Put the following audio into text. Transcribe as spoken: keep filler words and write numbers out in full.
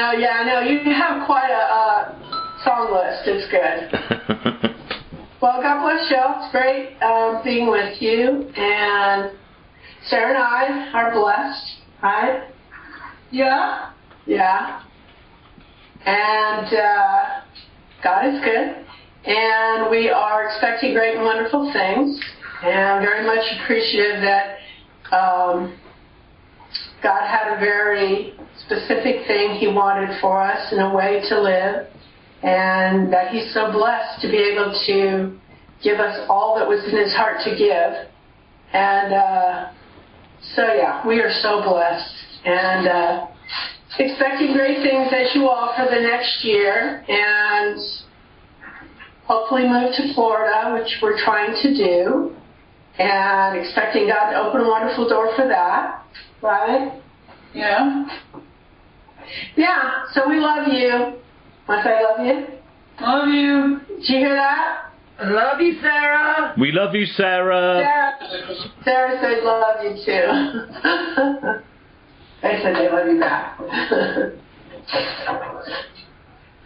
know, yeah, I know. You have quite a uh, song list. It's good. Well, God bless you. It's great um, being with you. And Sarah and I are blessed, right? Yeah. Yeah. And uh, God is good. And we are expecting great and wonderful things. And I'm very much appreciative that um, God had a very specific thing He wanted for us in a way to live. And that He's so blessed to be able to give us all that was in His heart to give. And uh, so, yeah, we are so blessed. And uh, expecting great things as you all for the next year. And hopefully move to Florida, which we're trying to do. And expecting God to open a wonderful door for that. Right? Yeah. Yeah, so we love you. Want to say I love you? Love you. Did you hear that? I love you, Sarah. We love you, Sarah. Sarah, Sarah said love you too. They said they love you back.